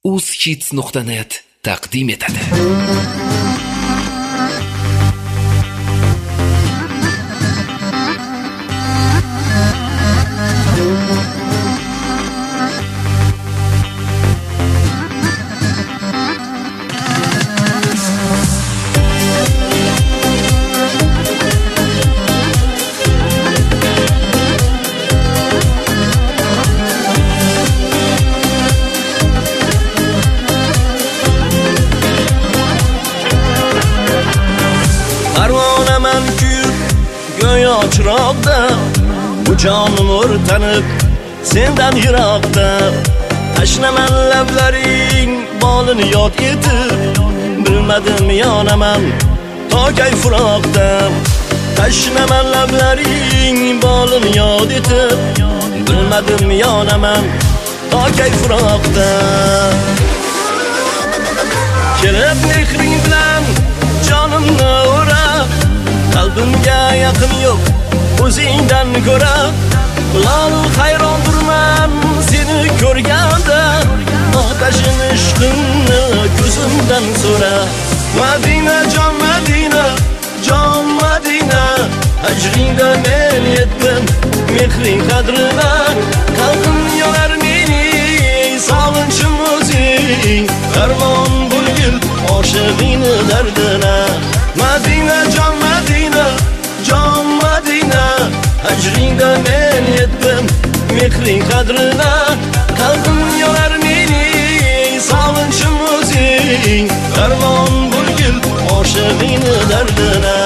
uzhits.net taqdim etadi. Chiroqda bu jonim o'rtanib sendan yiroqda tashlaman lablaring bolini yod etib bilmadim yonaman togay furoqda tashlaman lablaring bolini yod etib bilmadim yonaman togay furoqda kelib mehring bilan jonimni o'rab qalbimga yaqin yo'q o'zingdan ko'ra lol hayrondirman seni ko'rganda otashin ishqimni ko'zimdan so'ra Madina jon Madina jon Madina ajringda men yetdim mehring qadrina qalbim yonar mening sog'inchim o'zing darmon bo'lgil oshig'ingni dardina Madina jon Madina jon Madina ajringda men yetdim mehring qadrina qalbim yonar mening sog'inchim o'zing darmon bo'lgil oshig'ingni dardina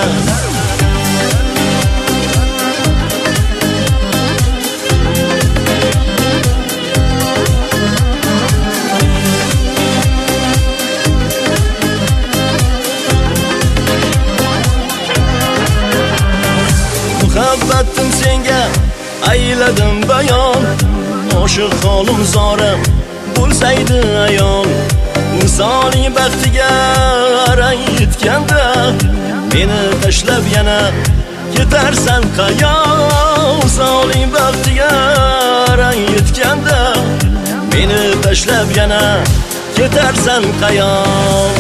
muhabbatim senga ayladim bayon oshiq holim zorim bo'lsaydi ayon misoli baxtiga arang yetganda meni tashlab yana ketarsan qayon misoli baxtiga arang yetganda meni tashlab yana ketarsan qayon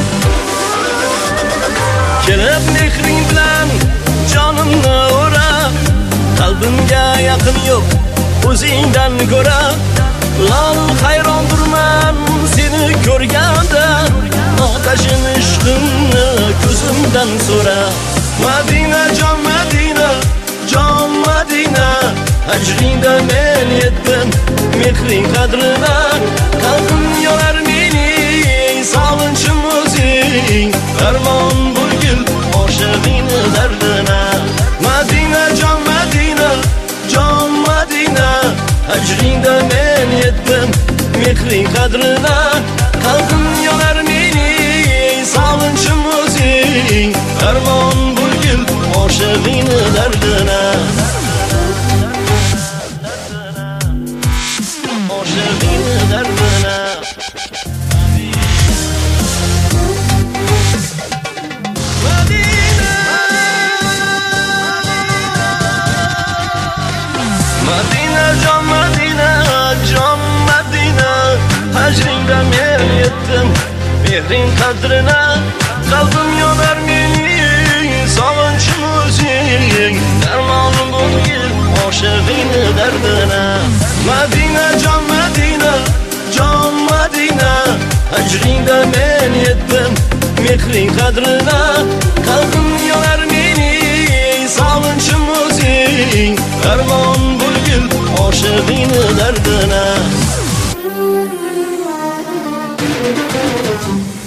kelib mehring bilan jonimni o'rab qalbimga yaqin yo'q o'zingdan ko'ra lol hayrondirman seni ko'rganda otashin ishqimni ko'zimdan so'ra Madina jon Madina jon Madina ajringda men yetdim mehring qadrina qalbim yonar mening sog'inchim o'zing darmon bo'lgil oshig'ingni dardina Madina jon Madina jon Madina ajringda men yetdim mehring qadrina qalbim yonar mening sog'inchim o'zing darmon bo'lgil oshig'ingni dardina oshig'ingni dardina Madina jon Madina jon Madina ajringda men yetdim mehring qadrina qalbim yonar mening sog'inchim o'zing darmon bo'lgil oshig'ingni dardina Madina jon Madina jon Madina ajringda men yetdim mehring qadrina qalbim yonar mening sog'inchim o'zing darmon bo'lgil oshig'ingni dardina